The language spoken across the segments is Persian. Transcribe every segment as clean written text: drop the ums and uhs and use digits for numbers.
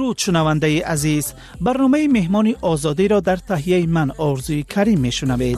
درود شنونده عزیز، برنامه مهمان آزادی را در تهیه من آرزوی کریم میشنوید.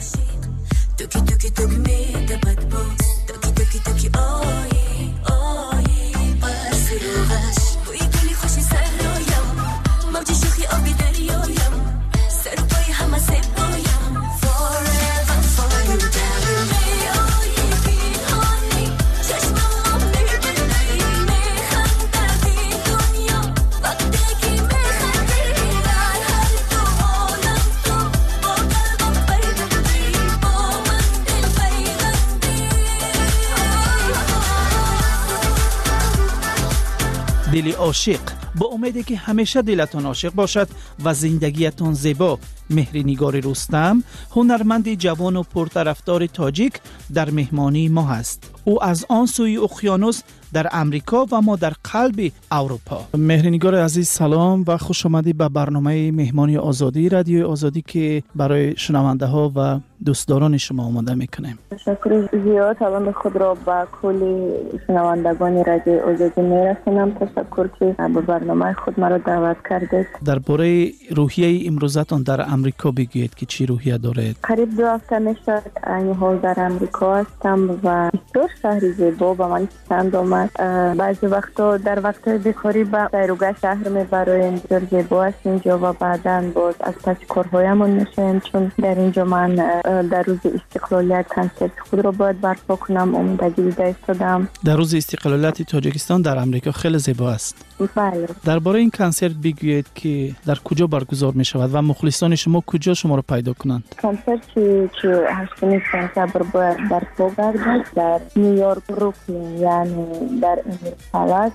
دلی عاشق، با امیدی که همیشه دلتان عاشق باشد و زندگیتان زیبا. مهرنگار رستم، هنرمند جوان و پرطرفدار تاجیک، در مهمانی ما هست. او از آن سوی اقیانوس در امریکا و ما در قلب اروپا. مهرنگار عزیز سلام و خوش آمدی به برنامه مهمانی آزادی رادیو آزادی که برای شنونده ها و دوستداران شما آماده میکنیم. تشکر زیاد. سلام خود را با کل شنوندگان رادیو آزادی میرسونم. تشکر که به برنامه خود مرا دعوت کردید. درباره روحیه امروزتان در امریکا بگویید که چی روحیه دارید؟ قریب 2 هفته میشد این حال در امریکا هستم و بسیار شهر زیبا به من پسند آمد. بعضی وقتا در وقت بیکاری به سیروگاه شهر میبریم، بسیار زیبا است اینجا و بعداً باز از پس کارهایمون میشیم، چون در اینجا من در روز استقلالیت کنسرت خود را باید برپا کنم. امیدگی دیده ایستادم. در روز استقلالیت تاجیکستان در امریکا خیلی زیبا است. بله. درباره این کنسرت بگویید که در کجا برگزار می شود و مخلصان شما کجا شما را پیدا کنند؟ کنسرتی که 8 سپتامبر باید برپا گردد در نیویورک بروکلین، یعنی در امیر پلاس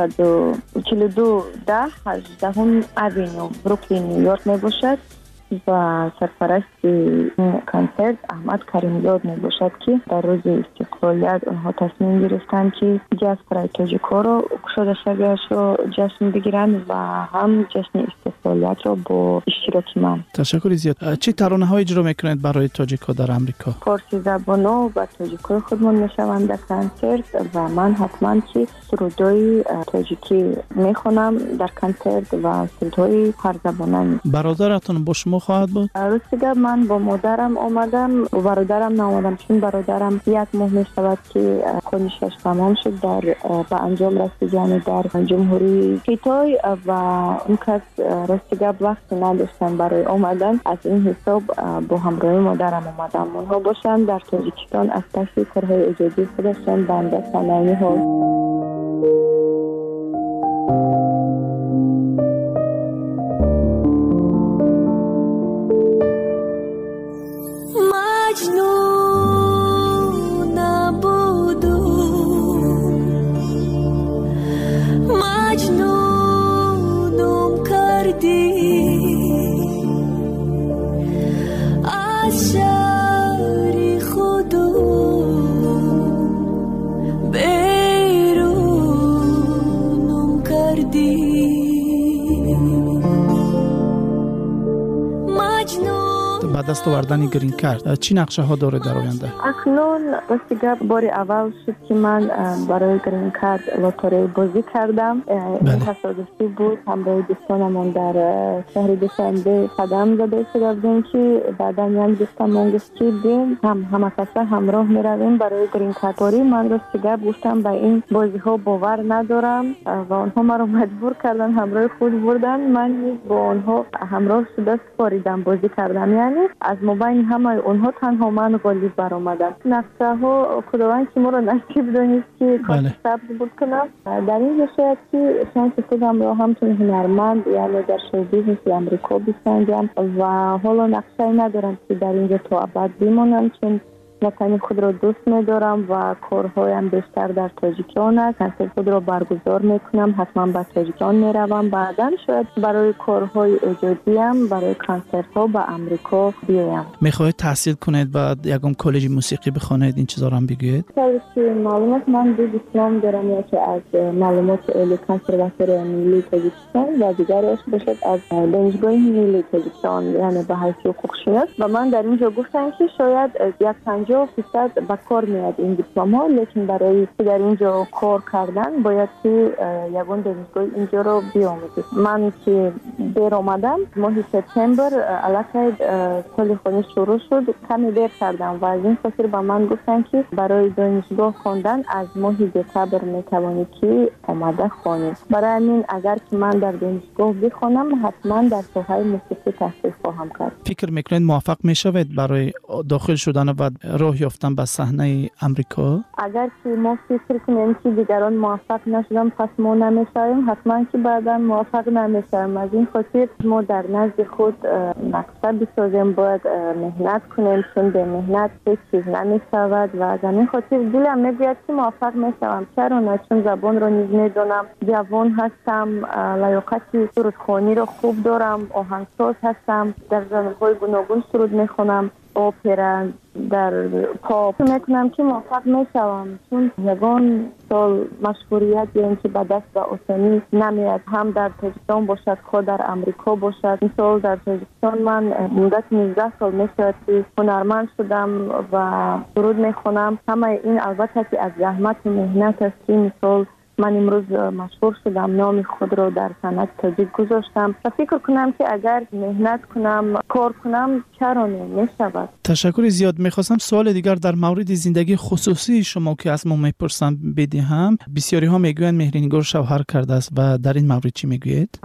442 18 اوینیو بروکلین نیویورک می باشد و سرپرست کنسرت احمد کریمزاد می باشد که در روز استقلالیت اونها تصمیم گرفتند که جشن تاجیک‌ها رو گشوده شبیه‌اش رو جشن بگیرند و هم جشن استقلالیت رو با اشتراک من. تشکر زیاد. چه ترانه‌های اجرا میکنید برای تاجیک‌ها در امریکا؟ فارسی زبان‌ها و تاجیک‌های خودمون میشوند در کنسرت و من حتما که سرودهای تاجیکی میخونم در کنسرت و سرودهای هر زبانه. برادرتون با شما خواهد بود؟ راستی من با مادرم آمدم و برادرم نآمدم، چون برادرم 1 ماه میشود که کنشش تمام شد در به انجام رسید، یعنی در جمهوری کیتای و اون کس راستی وقتی نداشتن برای آمدن. از این حساب با همراهی مادرم آمدم. اونها باشن در تاجیکستان از پس کارهای ایجادی خودشان بنده صنایع ها. دست آوردن گرین کارت چی نقشه ها داره در آینده؟ اکنون راستی بار اول شد که من برای گرین کارت لاتاری بازی کردم. این تصادفی بود. همراه دوستانمون در شهر دوشنبه قدم زده شدیم که بعدا یعنی دوستمون گفت که بیم همه کسا همراه میرویم برای گرین کارت. من راستی گفتم به این بازی ها باور ندارم و آنها مرا مجبور کردن همراه خود بردن. من با آنها همراه شده سپاریدم بازی کردم، یعنی از مابین همه اونها تنها من غالب برآمدم. نقشه ها خداوند که ما رو نصیب دانست که صبر بود کنم. در این شاید که شانس خودم را همچون هنرمند یعنی در شو بیزنس امریکا بسنجم و حالا نقشه ندارم که در اینجا تا ابد بمانم، چون وطن خود را دوست می‌دارم و کارهایم بیشتر در تاجیکستان است. کنسرت خود را برگزار می‌کنم، حتما به تاجیکستان می‌روم. بعداً شاید برای کارهای ایجادیم برای کنسرت‌ها به امریکا بیایم. می‌خواهید تحصیل کنید بعد یکم کالج موسیقی بخوانید، این چیزا رو هم بگید؟ که معلومات من دو دیپلم دارم، یکی از معلومات عالی کنسرواتوار ملی تاجیکستان و دیگرش باشد از دانشگاه ملی تاجیکستان، یعنی به حیث حقوق‌شناس. و من در اینجا گفتم که شاید یک 50% به کار میاد این دیپلم ها، لیکن برای در اینجا کار کردن باید که یگان دانشگاه اینجا رو بیاموزید. من که دیر آمدم ماه سپتامبر علاقه سال خونی شروع شد، کمی دیر کردم و از این خاطر به من گفتن که برای دانشگاه خواندن از ماه دسامبر میتوانی که آماده خوانی. برای همین اگر که من در دانشگاه بخوانم حتما در ساحه موسیقی تحصیل خواهم کرد. فکر میکنید موفق میشوید برای داخل شدن و راه یافتن به صحنه امریکا؟ اگر که ما فکر کنیم که دیگران موفق نشدن پس ما نمیشویم، حتما که بعدا موفق نمیشویم. از این خاطر ما در نزد خود مقصد بسازیم، باید مهنت کنیم، چون به مهنت هیچ چیز نمیشود و از این خاطر دلم میگوید که موفق میشوم. چرا نه؟ چون زبان رو نیز میدونم، جوان هستم، لیاقت سرودخوانی رو خوب دارم، آهنگساز هستم، در ژانرهای گوناگون سرود میخونم، اپرا، در پاپ میکنم که موفق میشوم. چون یگان سال مشهوریت یعنی که به دست به آسانی نمیاد، هم در تاجیکستان باشد خود در امریکا باشد. مثال در تاجیکستان من مدت 19 سال میشود که هنرمند شدم و سرود میخونم. همه این البته که از زحمت و مهنت است. مثال من امروز مشهور شدم، نام خود رو در صنعت تاجیک گذاشتم و فکر کنم که اگر مهنت کنم، کار کنم، چرا نمیشود. تشکر زیاد. میخواستم سوال دیگر در مورد زندگی خصوصی شما که از ما میپرسم بدهم. بسیاری ها میگویند مهرنگار شوهر کرده است و در این مورد چی میگویید؟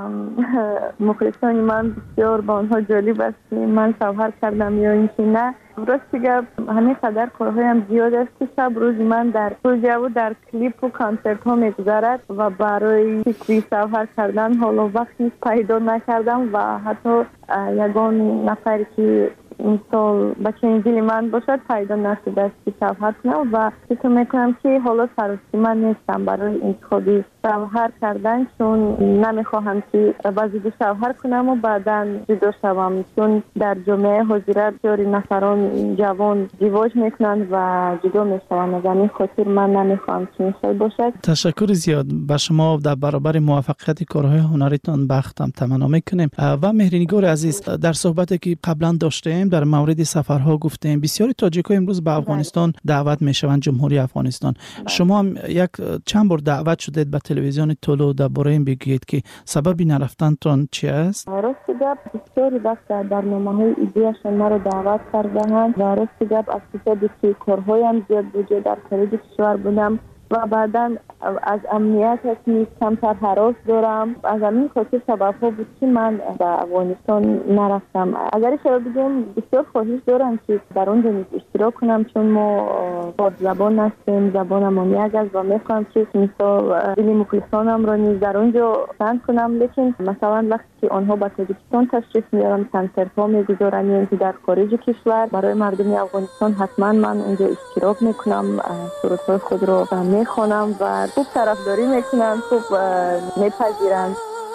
مخلصان من بسیار با آنها جالب است من شوهر کردم یا اینکه نه. راستی گپ همین قدر کارهایم زیاد است که شب روز من در پروژه و در کلیپ و کنسرت ها میگذرد و برای فکری شوهر کردن حالا وقتی پیدا نکردم و حتی یگان نفری که مثال بچه انجیل من باشد پیدا نشده است که شوهر کنم و فکر میکنم که حالا سراستی من نیستم برای انتخابی شوهر کردن، چون نمیخواهم که بازی شوهر کنم و بعدا جدا شوم. چون در جامعه حاضره بسیاری نفران جوان ازدواج میکنند و جدا میشوند. از این خاطر من نمیخواهم چنین باشد. تشکر زیاد. به شما در برابر موفقیت کارهای هنریتان بختم تمنا میکنیم. و مهرنگار عزیز، در صحبتی که قبلا داشتیم در مورد سفرها گفتیم بسیاری تاجیک‌ها امروز به افغانستان دعوت میشوند، جمهوری افغانستان. شما هم چند بار دعوت شدید به تلویزیون طلوع، درباره این بگید که سبب نرفتنتان چی است؟ راستی گپ بسیاری وقت در برنامه‌های ایدیاشون ما رو دعوت کردند و راستی گپ از کسایی که کارهایم زیاد بوده در خارج کشور بودم و بعدا از امنیت هستی کمتر حراس دارم. از همین خاطر سبب‌ها بود که من به افغانستان نرفتم. اگر شما بگم بسیار خواهش دارم که در اونجا اشتراک کنم، چون ما با زبان هستیم، زبانم یک است و میخوام که مثال دلی مخلصانم را نیز در اونجا پسند کنم. لیکن مثلا وقتی که آنها به تاجیکستان تشریف میارن، کنسرت ها میگذارن یعنی در خارج کشور برای مردم افغانستان، حتما من اونجا اشتراک میکنم، سرودهای خود رو میخونم و خوب طرفداری میکنن، خوب میپذیرن.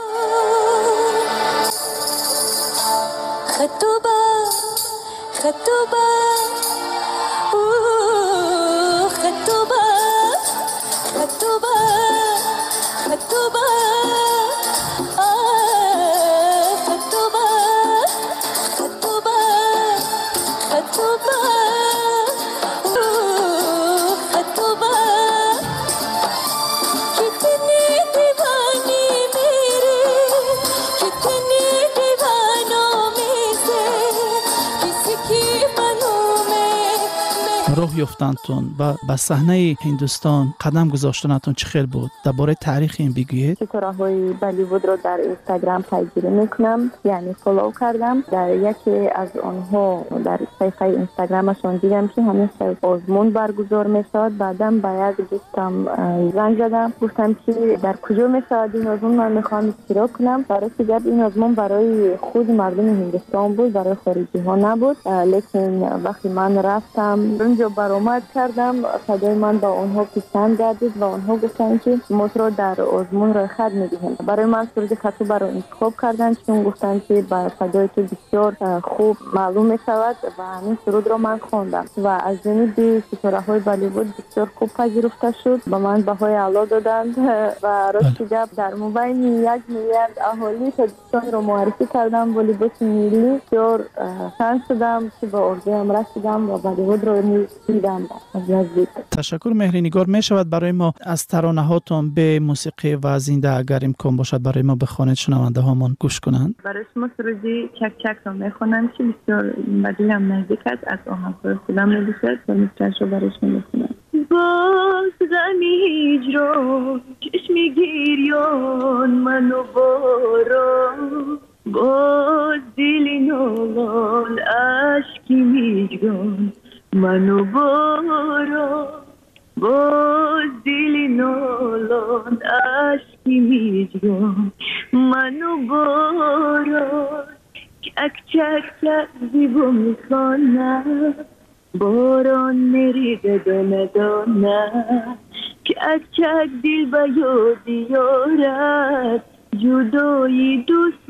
خطوبه خطوبه خطوبه خطوبه خطوبه خطوبه خطوبه خطوبه راه یافتنتون و به صحنه هندوستان قدم گذاشتنتون چه خیلی بود؟ درباره تاریخ این بگویید. ستاره‌های بالیوود رو در اینستاگرام پیگیری میکنم، یعنی فالو کردم. در یکی از آنها در صفحه اینستاگرامشون دیدم که همیشه آزمون برگزار میشد. بعداً با یک دوستم زنگ زدم، گفتم که در کجا میشد این آزمون، من میخوام اشتراک کنم. برای که این آزمون برای خود مردم هندوستان بود، برای خارجی ها نبود. لیکن وقتی من رفتم اونجا برآمد کردم، صدای من با آنها پسند گردید و آنها گفتن که ما رو در آزمون رای خط میدیم. برای من سرود خطوبه رو انتخاب کردن، چون گفتن که با صدای تو بسیار خوب معلوم میشود و همین سرود رو من خواندم و از جانب ستاره‌های بالیوود بسیار خوب پذیرفته شد. با من بهای اعلی دادند و راستی گپ در مبین 1 میلیارد اهالی تاجیکستان رو معرفی کردم. والیبال ملی بسیار شانس شدم که با ارزویم رسیدم و بالیوود رو دیدم از نزدیک. تشکر مهرینگار. می شود برای ما از ترانه هاتون به موسیقی و زنده اگر امکان باشد برای ما بخوانید شنونده هامون گوش کنند؟ برای شما سرودی چک چک رو میخونم که بسیار بدیلم نزدیک است، از آهنگ‌های خودم می‌باشد و می‌تونم رو برای شما بخونم. باز غمی هجران چشم گریان منو باران، باز دل نالان اشکی میجگان منو باران، باز دل نالان اشکی میجگان منو باران. چک چک چک زیبا میخوانم باران میریزه دانه دانه، چک چک دل به یاد یارد جدایی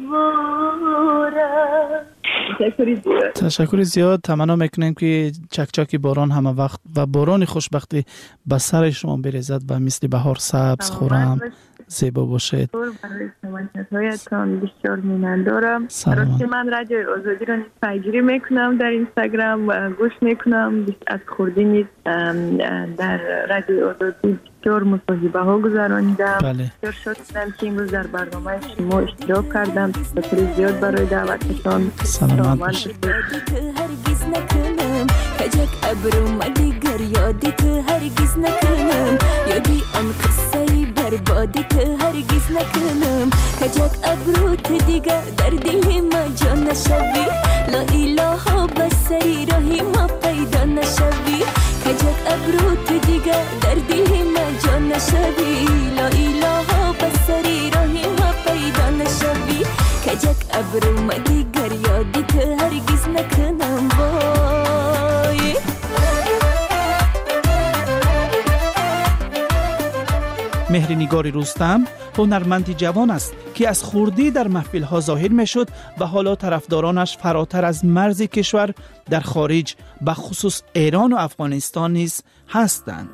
دشواره. تشکر زیاد. تمنا میکنیم که چکچاکی باران همه وقت و باران خوشبختی به سر شما بریزد و مثل بهار سبز خورم زیبا باشید. هایتان بسیار مینندارم. راستی من رادیو آزادی را پیگیری میکنم در اینستاگرام و گوش میکنم. از خوردین در رادیو آزادی بسیار مصاحبه ها گذرانیدم. بسیار شادم که امروز در برنامه شما اشتراک کردم. تشکر زیاد برای دعوتتان. سلامت باشید. هرگز نکنم کجک ابرو مدیگر یادت هرگز نکنم، یادی آن قصه بربادت هرگز نکنم، کجک ابروت دیگر در دل ما جا نشوی، لا اله بسری راهی ما پیدا نشوی، کجک ابروت دیگر در دل ما جا نشوی، لا اله بسری راهی ما پیدا نشوی، کجک ابرو مدیگر یادت هرگز نکنم. وای مهرنگار رستم هنرمندی جوان است که از خردی در محفل‌ها ظاهر می‌شد و حالا طرفدارانش فراتر از مرز کشور در خارج به خصوص ایران و افغانستان نیز هستند.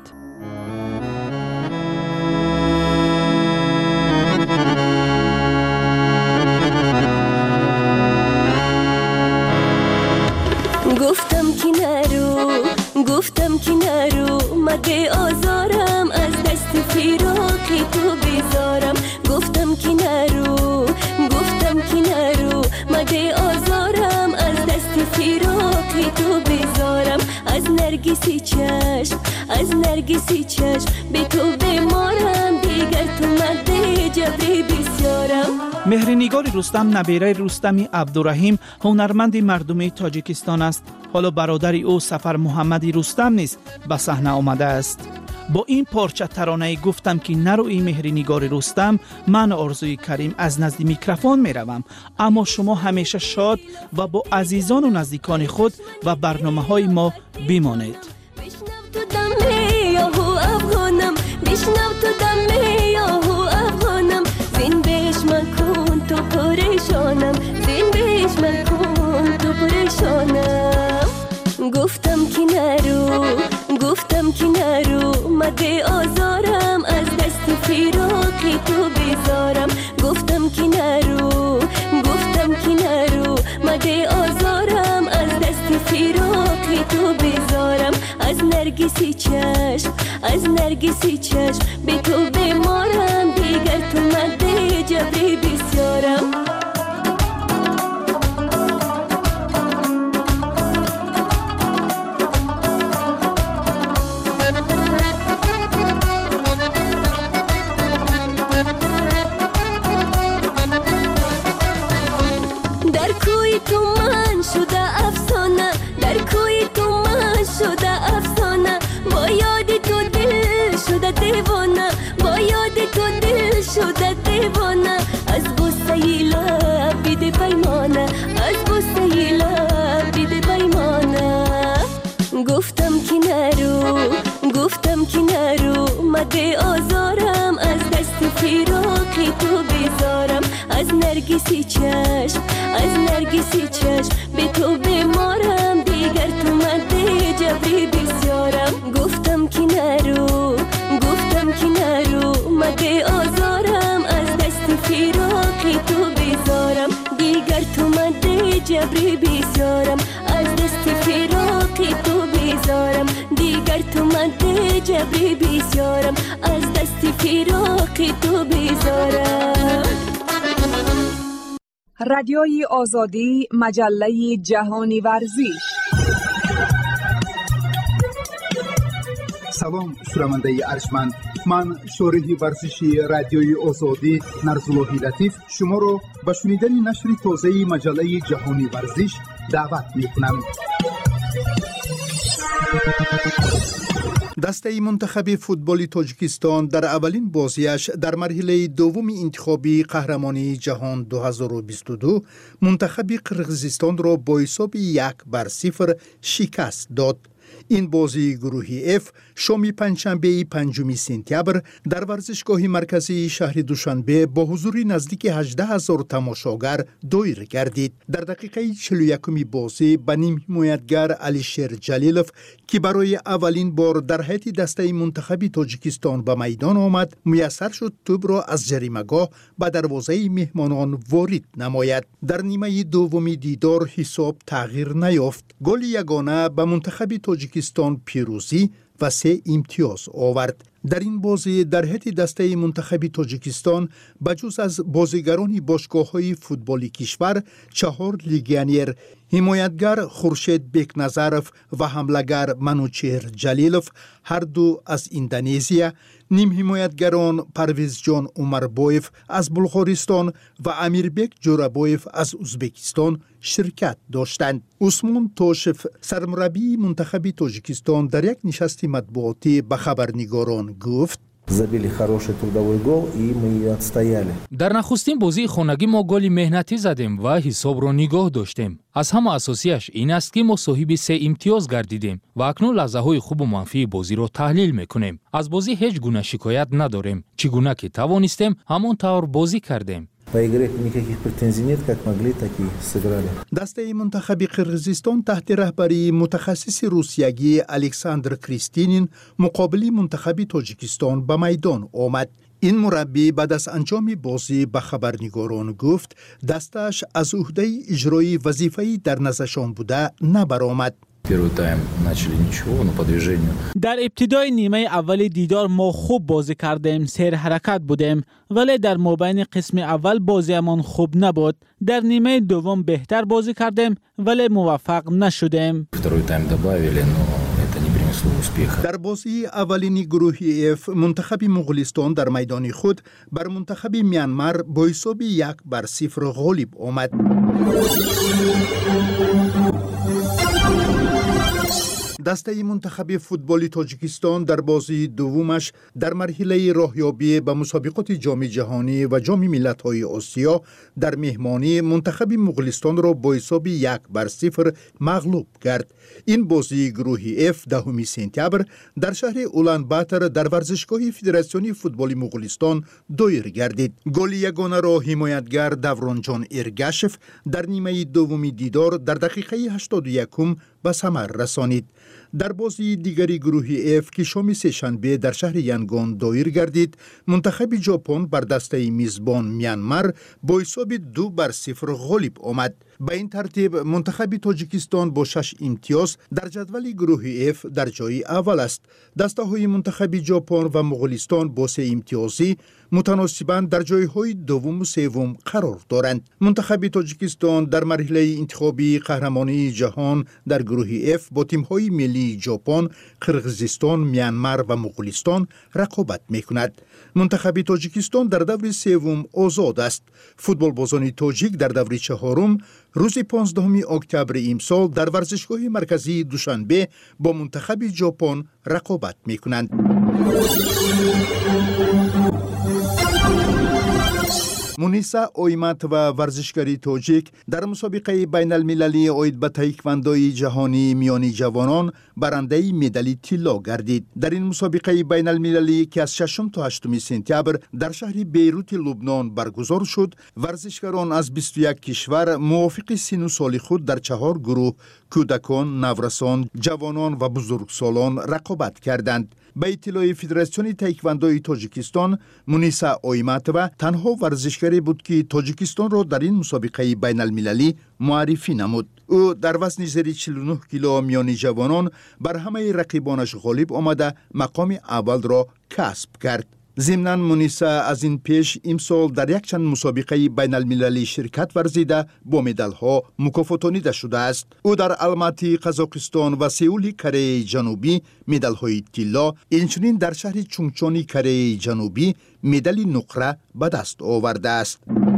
گفتم که نرو مده آزارم، از دست فراقی تو بیزارم، گفتم که نرو مده آزارم، از دست فراقی تو بیزارم، از نرگسی چشم به تو بمارم، دیگر تو مده جبری بسیارم. مهرنگار رستم نبیره رستمی عبدالرحیم هنرمند مردمی تاجیکستان است. حالا برادر او سفر محمدی رستم نیز به صحنه آمده است. با این پارچه ترانه گفتم که نروی مهرنگار رستم، من آرزوی کریم از نزد میکروفون می روم، اما شما همیشه شاد و با عزیزان و نزدیکان خود و برنامه های ما بمانید. بشنو تو دمی یاهو افغانم، بشنو تو دمی یاهو افغانم، زین بیش من کن تو پریشانم، زین بیش من کن تو پریشانم. گفتم که نرو مده آزارم، از دست فراقی تو بیزارم، گفتم که نرو مده آزارم، از دست فراقی تو بیزارم، از نرگسی چشم به تو بمارم، دیگر تو مده جبری بسیارم. با یاد تو دل شده دیوانه، از بوسه لب بیده پیمانه، از بوسه لب بیده پیمانه. گفتم که نرو مده آزارم، از دست فراقی تو بیزارم، از نرگسی چشم به تو بمارم، دیگر تو مده جبری بسیارم. گفتم که نرو مده آزارم، از دست فراقی تو بیزارم، دیگر تو مده جبری بسیارم، از دست فراقی تو بیزارم، صبری بسیارم از دست فراق تو بیزارم. رادیوی آزادی، مجله جهانی ورزش. سلام شنونده ارجمند، من شارح ورزشی رادیوی آزادی نرزاللهی لطیف شما را به شنیدن نشر تازه مجله جهانی ورزش دعوت می‌کنم. دسته منتخب فوتبال تاجیکستان در اولین بازیش در مرحله دوم انتخابی قهرمانی جهان 2022 منتخب قرقیزستان را با حساب 1-0 شکست داد. این بازی گروهی F شام پنجشنبه 5 سپتامبر در ورزشگاه مرکزی شهر دوشنبه با حضور نزدیک 18,000 تماشاگر دایر گردید. در دقیقه 41 بازی به نیم حمایتگر علیشیر جلیلوف که برای اولین بار در هیئت دسته منتخب تاجیکستان به میدان آمد، میسر شد توپ را از جریمه‌گاه به دروازه مهمانان وارد نماید. در نیمه دوم دیدار حساب تغییر نیافت. گل یگانه به منتخب تاجیکستان پیروزی و 3 امتیاز آورد. در این بازی در هیئت دسته منتخب تاجیکستان بجز از بازیگران باشگاه‌های فوتبالی کشور 4 لیگیونر، حمایتگر خورشید بیکنظرف و حمله‌گر منوچهر جلیلوف هر دو از اندونزیا، نیم حمایتگران پرویز جان عمربایف از بلغارستان و امیربک جورابایف از ازبکستان شرکت داشتند. عثمان توشف سرمربی منتخب تاجیکستان در یک نشست مطبوعاتی به خبرنگاران گفت: забили хороший трудовой гол и мы отстояли. در نخستین بازی خانگی ما گلی مهنتی زدیم و حساب را نگاه داشتیم. از همه اساسیش این است که ما صاحب 3 امتیاز گردیدیم و اکنون لحظه‌های خوب و منفی بازی را تحلیل میکنیم. از بازی هیچ گونه شکایت نداریم. چگونه که توانستیم همون طور بازی کردیم. دسته منتخب قرقیزستان تحت رهبری متخصص روسیایی الکساندر کریستینین مقابل منتخب تاجیکستان به میدان آمد. این مربی بعد از انجام بازی به خبرنگاران گفت دستش از عهده اجرای وظیفه‌ای در نزدشان بوده نبرآمد. در ابتدای نیمه اول دیدار ما خوب بازی کردیم، سیر حرکت بودیم، ولی در مابین قسم اول بازیمان خوب نبود. در نیمه دوم بهتر بازی کردیم ولی موفق نشدیم. در بازی اولین گروهی F منتخب مغولستان در میدان خود بر منتخب میانمار با حساب 1-0 غالب آمد. دسته منتخب فوتبال تاجیکستان در بازی دومش در مرحله راهیابی به مسابقات جام جهانی و جام ملت‌های آسیا در مهمانی منتخب مغولستان را با حساب 1-0 مغلوب کرد. این بازی گروهی F 10 سپتامبر در شهر اولانباتر در ورزشگاه فدراسیون فوتبال مغولستان دایر گردید. گل یگانه را حمایتگر دورانجان ارگاشف در نیمه دوم دیدار در دقیقه 81 به ثمر رسانید. در بازی دیگری گروهی F که شام سه‌شنبه در شهر ینگون دایر گردید، منتخب ژاپن بر دسته میزبان میانمار با حساب 2-0 غالب آمد. به این ترتیب منتخب تاجیکستان با 6 امتیاز در جدول گروه F در جای اول است. دسته های منتخب ژاپن و مغولستان با 3 امتیازی متناسباً در جایهای دوم و سوم قرار دارند. منتخب تاجیکستان در مرحله انتخابی قهرمانی جهان در گروه F با تیم‌های ملی ژاپن، قرقیزستان، میانمار و مغولستان رقابت می‌کند. منتخب تاجیکستان در دور سوم آزاد است. فوتبال بازان تاجیک در دور چهارم روز 15 اکتبر امسال در ورزشگاه مرکزی دوشنبه با منتخب ژاپن رقابت می‌کنند. مونیسا اویمت و ورزشکاری تاجیک در مسابقه بین المللی عاید به تایکواندوی جهانی میانی جوانان برنده مدال طلا گردید. در این مسابقه بین المللی که از 6 تا 8 سپتامبر در شهر بیروت لبنان برگزار شد، ورزشکاران از 21 کشور موافق سن و سال خود در 4 گروه کودکان، نورسان، جوانان و بزرگسالان رقابت کردند. به اطلاع فدراسیون تایکواندوی تاجیکستان، مونیسا اویماتووا تنها ورزشکاری بود که تاجیکستان را در این مسابقه بین المللی معرفی نمود. او در وزن زیر 49 کیلو میانی جوانان بر همه رقیبانش غالب آمده مقام اول را کسب کرد. ضمناً مونیسا از این پیش امسال در یک چند مسابقه بین المللی شرکت ورزیده با مدال ها مکافاتانیده شده است. او در الماتی قزاقستان و سئول کره جنوبی مدال های طلا، اینچنین در شهر چونگچونی کره جنوبی مدال نقره به دست آورده است.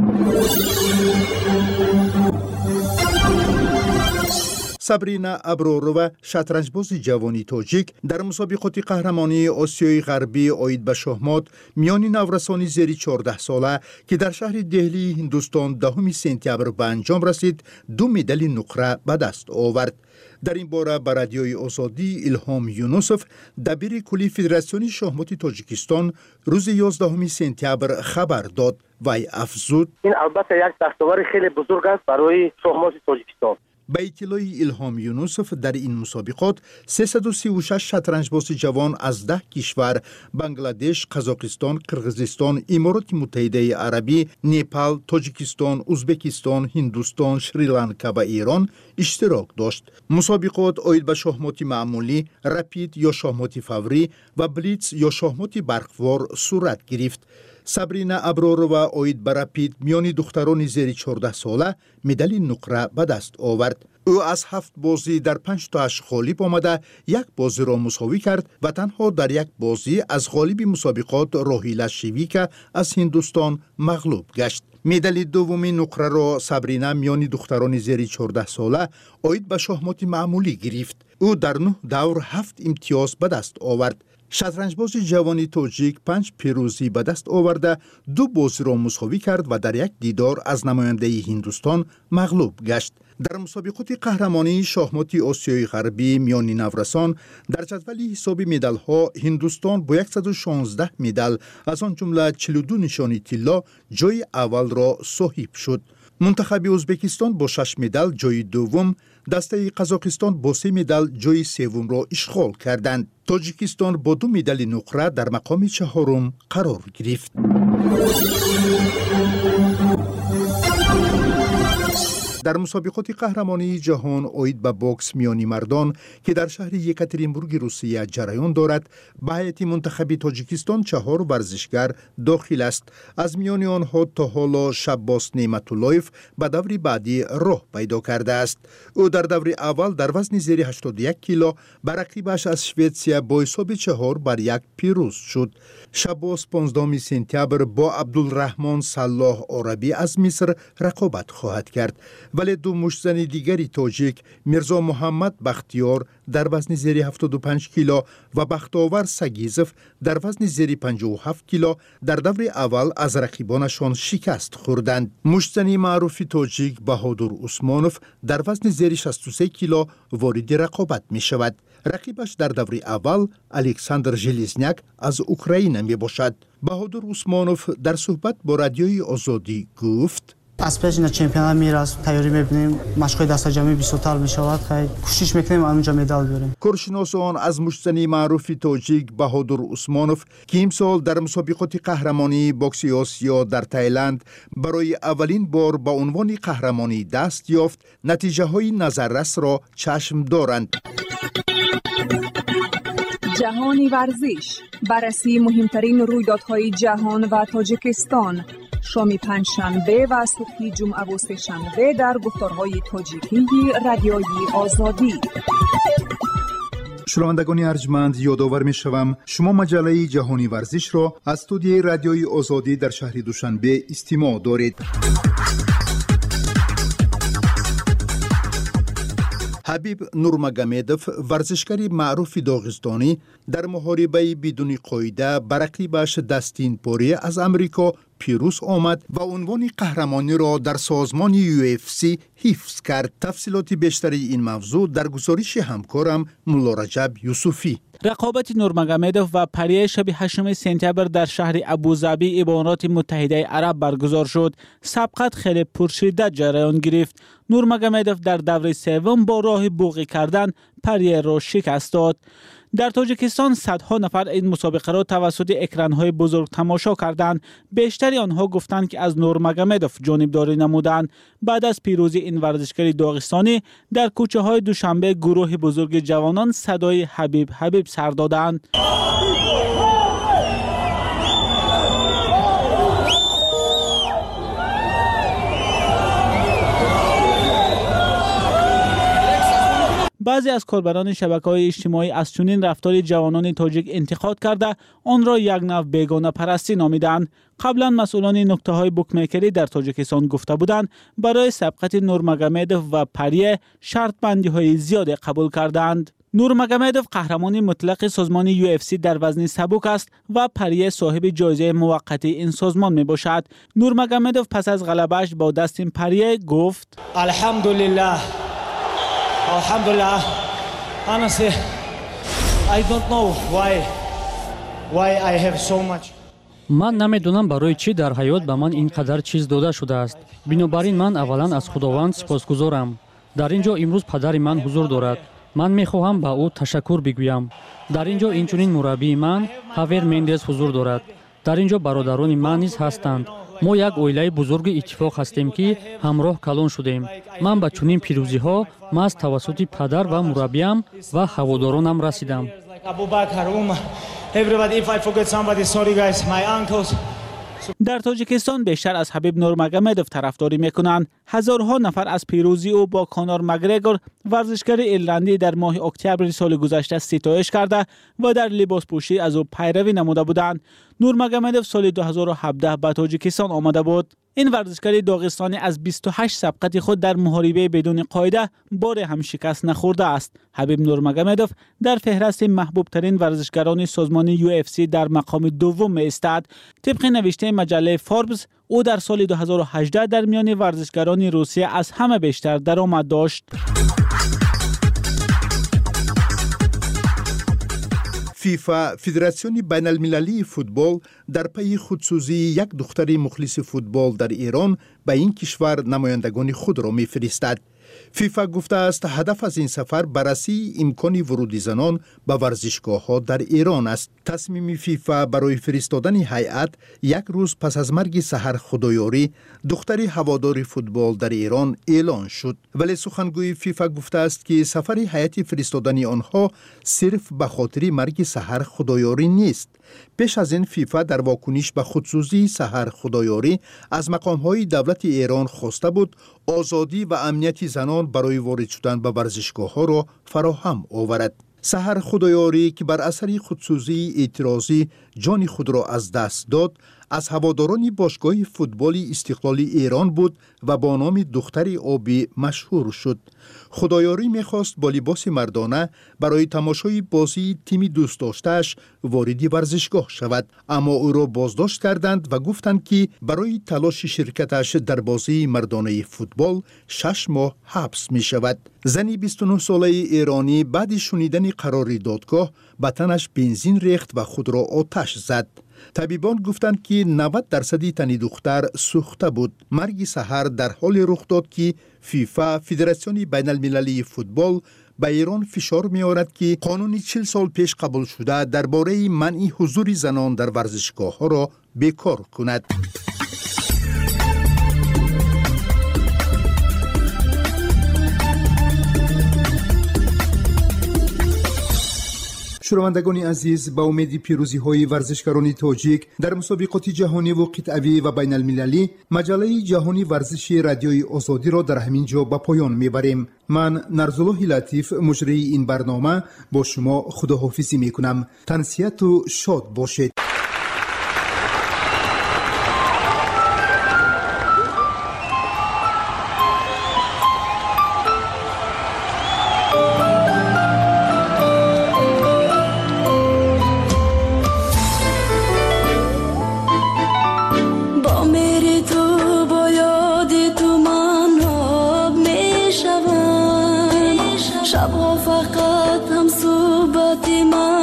سابرینا ابروروا شطرنجباز جوانی تاجیک در مسابقات قهرمانی آسیای غربی آید به شهمات میان نورسانی زیر 14 ساله که در شهر دهلی هندوستان 10 سپتامبر به انجام رسید 2 مدال نقره به دست آورد. در این باره به رادیوی آزادی ایلهام یونوسف دبیر کلی فدراسیون شахمات تاجیکستان روز 11 سپتامبر خبر داد و افزود این البته یک دستاورد خیلی بزرگ است برای شахمات تاجیکستان. به اطلاع ایلهام یونوسف در این مسابقات 336 شطرنجباز جوان از 10 کشور بنگلادش، قزاقستان، قرغیزستان، امارات متحده عربی، نپال، تاجیکستان، ازبکستان، هندوستان، شریلانکا و ایران اشتراک داشت. مسابقات آید به شахمات معمولی، رپید یا شахمات فوری و بلیتز یا شахمات برقوار صورت گرفت. سابرینا ابروروا آید به رپید میان دختران زیر 14 ساله مدال نقره به دست آورد. او از 7 بازی در 5 تاش غالب آمده، یک بازی را مساوی کرد و تنها در یک بازی از غالب مسابقات راهیلا شیویکا از هندوستان مغلوب گشت. مدال دومی نقره را سابرینا میان دختران زیر 14 ساله آید به شахمات معمولی گرفت. او در 9 دور 7 امتیاز به دست آورد. شطرنجباز جوانی تاجیک 5 پیروزی به دست آورده، 2 بازی را مساوی کرد و در یک دیدار از نماینده هندوستان مغلوب گشت. در مسابقات قهرمانی شахمات آسیای غربی میان نورسان در جدول حساب مدال ها هندوستان با 116 مدال از آن جمله 42 نشانی طلا جای اول را صاحب شد. منتخب ازبکستان با 6 مدال جای دوم، دسته قزاقستان با 3 مدال جای سوم را اشغال کردند. تاجیکستان با 2 مدال نقره در مقام چهارم قرار گرفت. در مسابقات قهرمانی جهان آید به باکس میانی مردان که در شهر یکاترینبورگ روسیه جریان دارد، به هیئت منتخب تاجیکستان 4 ورزشگر داخل است. از میان آنها تا حالا شباس نعمتاللهیف به دور بعدی راه پیدا کرده است. او در دور اول در وزن زیر 81 کیلو بر رقیبش از شویتسیا با حساب 4-1 پیروز شد. شباس 15 سپتامبر با عبدالرحمن صلاح عربی از مصر رقابت خواهد کرد. ولی 2 مشتزن دیگری تاجیک میرزا محمد بختیار در وزن زیر 75 کیلو و بختاور سگیزف در وزن زیر 57 کیلو در دور اول از رقیبانشان شکست خوردند. مشتزن معروف تاجیک بهادر عثمانوف در وزن زیر 63 کیلو وارد رقابت می شود. رقیبش در دور اول الکساندر ژلزنیاک از اوکراین می باشد. بهادر عثمانوف در صحبت با رادیوی آزادی گفت: از پیش این چمپیونات میره تیاری میبینیم، مشقای دست جمعی 20 سال میشود، خیلی کوشش میکنیم اونجا مدال بیاریم. کارشناسان از مشتزن معروف تاجیک بهادر عثمانوف که امسال در مسابقات قهرمانی باکس آسیا در تایلند برای اولین بار با عنوان قهرمانی دست یافت، نتیجه های نظررس را چشم دارند. جهانی ورزش، بررسی مهمترین رویدادهای جهان و تاجیکستان، شام پنجشنبه و صبح جمعه و سه‌شنبه در گفتارهای تاجیکی رادیوی آزادی. شنوندگان ارجمند، یادآور می‌شوم شما مجله جهانی ورزش را از استودیوی رادیوی آزادی در شهر دوشنبه استماع دارید. حبیب نورمگامدوف ورزشکار معروف داغستانی در محاربه بدون قاعده بر رقیبش دستین پوری از امریکا پیروز آمد و عنوان قهرمانی را در سازمان UFC حفظ کرد. تفصیلات بیشتری این موضوع در گزارش همکارم مولا رجب یوسفی. رقابت نورمگامدوف و پریه شب 8 سپتامبر در شهر ابوظبی امارات متحده عرب برگزار شد. سبقت خیلی پرشدت جریان گرفت. نورمگامدوف در دور سوم با راه بوقی کردن پریه را شکست داد. در تاجیکستان صدها نفر این مسابقه را توسط اکران‌های بزرگ تماشا کردند. بیشتر آنها گفتند که از نورمگامدوف جانبداری نمودند. بعد از پیروزی این ورزشکار داغستانی در کوچه‌های دوشنبه گروه بزرگ جوانان صدای حبیب حبیب سر دادند. بعضی از کاربران شبکه‌های اجتماعی از چنین رفتار جوانان تاجیک انتقاد کرده آن را یک نوع بیگانه پرستی نامیدند. قبلا مسئولان نکته‌های بوکمیکری در تاجیکستان گفته بودند برای سبقت نورمگامدوف و پریه شرط بندی‌های زیاد قبول کردند. نورمگامدوف قهرمان مطلق سازمان UFC در وزن سبک است و پریه صاحب جایزه موقتی این سازمان می باشد. نورمگامدوف پس از غلبه‌اش با داستین پریه گفت: الحمدلله. Alhamdulillah, honestly, I don't know why I have so much. من نمیدونم برای چی در حیات به من اینقدر چیز داده شده است. بنابراین من اولا از خداوند سپاسگزارم. در اینجا امروز پدر من حضور دارد. من میخواهم به او تشکر بگویم. در اینجا اینچنین مربی من هاویر مندز حضور دارد. در اینجا برادران من نیز هستند. ما یک اویله بزرگ اتفاق هستیم که همراه کلان شدیم. من به چنین پیروزی ها از توسط پدر و مربیم و هوادارانم رسیدم. در تاجیکستان بیشتر از حبیب نورمگامدوف طرفداری میکنند. هزارها نفر از پیروزی او با کانور مگرگور ورزشکار ایرلندی در ماه اکتبر سال گذشته ستایش کرده و در لباس پوشی از او پیروی نموده بودند. نورمگامدوف سال 2017 به تاجیکستان آمده بود. این ورزشکار داغستانی از 28 سبقت خود در محاربه بدون قاعده بار هم شکست نخورده است. حبیب نورمگامدوف در فهرست محبوب ترین ورزشکاران سازمان UFC در مقام دوم می ایستد. طبق نوشته مجله فوربس او در سال 2018 در میان ورزشکاران روسیه از همه بیشتر درآمد داشت. فیفا فدراسیون بین المللی فوتبال در پی خودسوزی یک دختر مخلص فوتبال در ایران به این کشور نمایندگان خود را می‌فرستد. فیفا گفته است هدف از این سفر بررسی امکان ورود زنان به ورزشگاه‌ها در ایران است. تصمیم فیفا برای فرستادن هیئت یک روز پس از مرگ سحر خدایاری دختر هوادار فوتبال در ایران اعلان شد. ولی سخنگوی فیفا گفته است که سفر هیئت فرستادن آنها صرف به خاطر مرگ سحر خدایاری نیست. پیش از این فیفا در واکنش به خودسوزی سحر خدایاری از مقام‌های دولت ایران خواسته بود آزادی و امنیت زنان برای وارد شدن به ورزشگاه‌ها را فراهم آورد. سحر خدایاری که بر اثر خودسوزی اعتراضی جان خود را از دست داد، از هواداران باشگاه فوتبال استقلال ایران بود و با نام دختر آبی مشهور شد. خدایاری می‌خواست با لباس مردانه برای تماشای بازی تیم دوست داشته‌اش وارد ورزشگاه شود، اما او را بازداشت کردند و گفتند که برای تلاش شرکتش در بازی مردانه فوتبال 6 ماه حبس می‌شود. زنی 29 ساله ایرانی بعد شنیدن قرار دادگاه به تنش بنزین ریخت و خود را آتش زد. طبیبان گفتند که 90% تن دختر سوخته بود. مرگ سحر در حال رخ داد که فیفا فدراسیون بین المللی فوتبال به ایران فشار می آورد که قانون 40 سال پیش قبول شده درباره منع حضور زنان در ورزشگاه ها را بیکار کند. شنوندگان عزیز، با امید پیروزی های ورزشکاران تاجیک در مسابقات جهانی و قطعی و بین المللی، مجله جهانی ورزش رادیوی آزادی را در همین جا به پایان میبریم. من نرزالله لطیف مجری این برنامه با شما خداحافظی میکنم. تنسیت و شاد باشید. شبها فقط هم صحبت من